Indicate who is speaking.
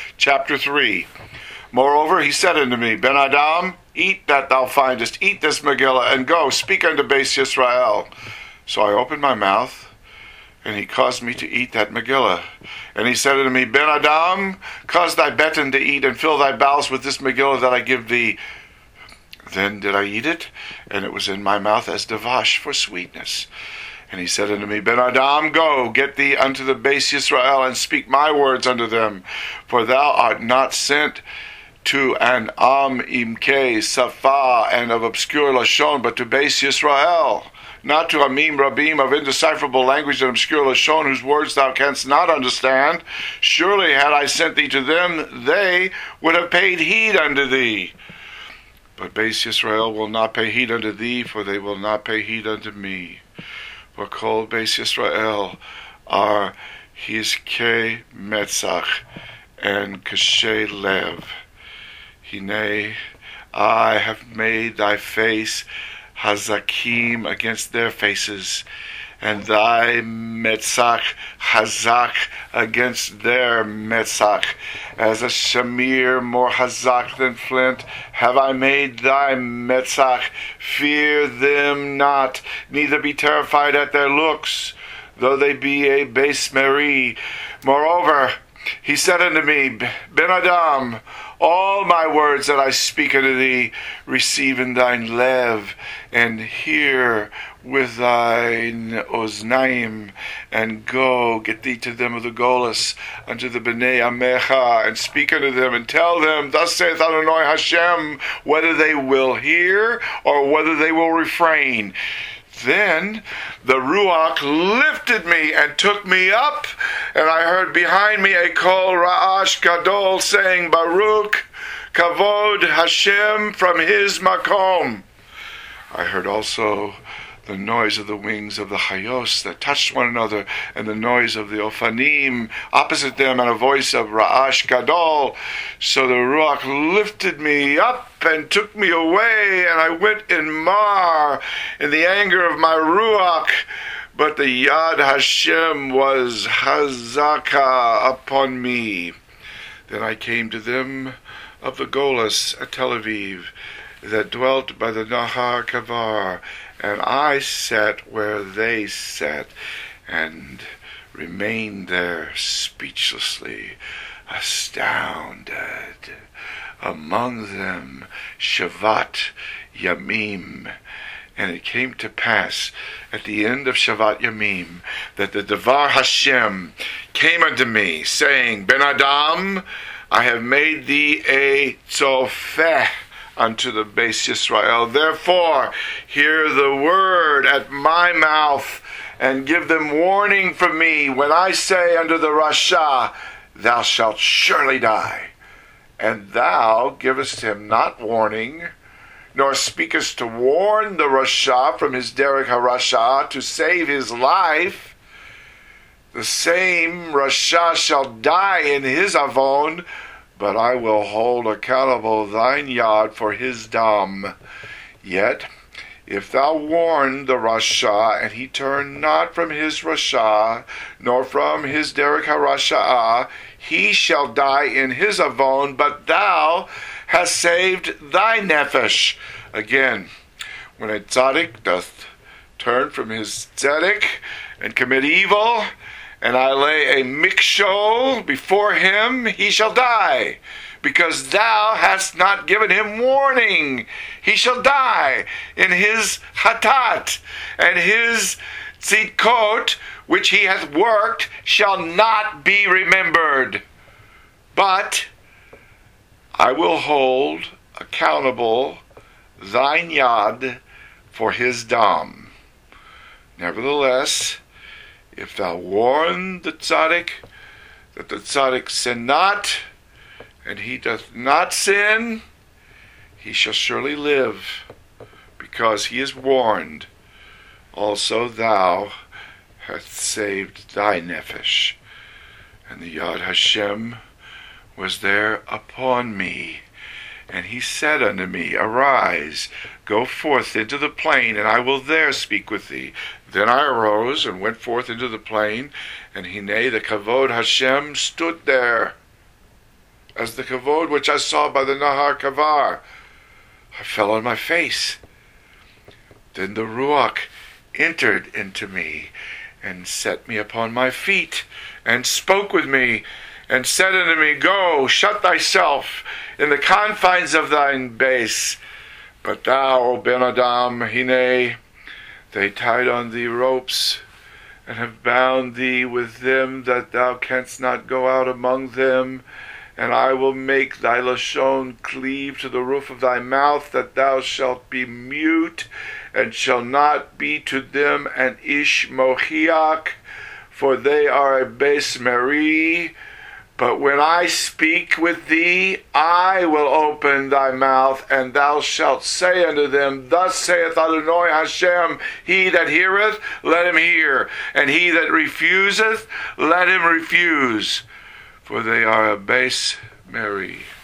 Speaker 1: chapter 3. Moreover, he said unto me, Ben Adam, eat that thou findest, eat this Megillah, and go, speak unto Beis Yisrael. So I opened my mouth, and he caused me to eat that Megillah. And he said unto me, Ben Adam, cause thy beten to eat, and fill thy bowels with this Megillah that I give thee. Then did I eat it, and it was in my mouth as davash for sweetness. And he said unto me, Ben Adam, go, get thee unto the Beis Yisrael, and speak my words unto them. For thou art not sent to an imke safa and of obscure lashon, but to Beis Yisrael, not to amim rabim of indecipherable language and obscure lashon, whose words thou canst not understand. Surely had I sent thee to them, they would have paid heed unto thee. But Beis Yisrael will not pay heed unto thee, for they will not pay heed unto me. For kol Beis Yisrael are hizke metzach and kashe lev. Hine, I have made thy face hazakim against their faces, and thy metzach hazak against their metzach. As a shamir more hazak than flint, have I made thy metzach. Fear them not, neither be terrified at their looks, though they be a base Mary. Moreover, he said unto me, Ben Adam, all my words that I speak unto thee, receive in thine lev, and hear with thine oznaim, and go, get thee to them of the Golas, unto the Bnei Amecha, and speak unto them, and tell them, thus saith Adonai Hashem, whether they will hear, or whether they will refrain. Then the Ruach lifted me and took me up, and I heard behind me a kol ra'ash gadol saying, Baruch kavod Hashem from his makom. I heard also the noise of the wings of the Chayos that touched one another, and the noise of the Ofanim opposite them, and a voice of Ra'ash Gadol. So the Ruach lifted me up and took me away, and I went in Mar, in the anger of my Ruach. But the Yad Hashem was Hazaka upon me. Then I came to them of the Golas at Tel Aviv, that dwelt by the Nahar Kavar, and I sat where they sat, and remained there speechlessly, astounded. Among them Shavat Yamim. And it came to pass at the end of Shavat Yamim that the Devar Hashem came unto me, saying, Ben Adam, I have made thee a tzofeh unto the Beis Yisrael. Therefore, hear the word at my mouth, and give them warning from me when I say unto the Rasha, thou shalt surely die. And thou givest him not warning, nor speakest to warn the Rasha from his derek harasha, to save his life. The same Rasha shall die in his avon, but I will hold accountable thine yad for his dam. Yet, if thou warn the Rasha, and he turn not from his Rasha, nor from his derek harasha, he shall die in his avon, but thou hast saved thy nefesh. Again, when a tzaddik doth turn from his tzedek and commit evil, and I lay a mikshol before him, he shall die, because thou hast not given him warning. He shall die in his hatat, and his tzidkot, which he hath worked, shall not be remembered. But I will hold accountable thine yad for his dam. Nevertheless, if thou warn the tzaddik, that the tzaddik sin not, and he doth not sin, he shall surely live, because he is warned. Also thou hast saved thy nefesh. And the Yad Hashem was there upon me. And he said unto me, Arise, go forth into the plain, and I will there speak with thee. Then I arose and went forth into the plain, and Hine, the Kavod Hashem, stood there. as the kavod which I saw by the Nahar Kavar. I fell on my face. Then the Ruach entered into me, and set me upon my feet, and spoke with me, and said unto me, Go, shut thyself in the confines of thine base. But thou, O Ben Adam, hine, they tied on thee ropes, and have bound thee with them, that thou canst not go out among them. And I will make thy lashon cleave to the roof of thy mouth, that thou shalt be mute, and shall not be to them an ish mochiach, for they are a base meri. But when I speak with thee, I will open thy mouth, and thou shalt say unto them, Thus saith Adonai Hashem, He that heareth, let him hear, and he that refuseth, let him refuse, for they are a base meri.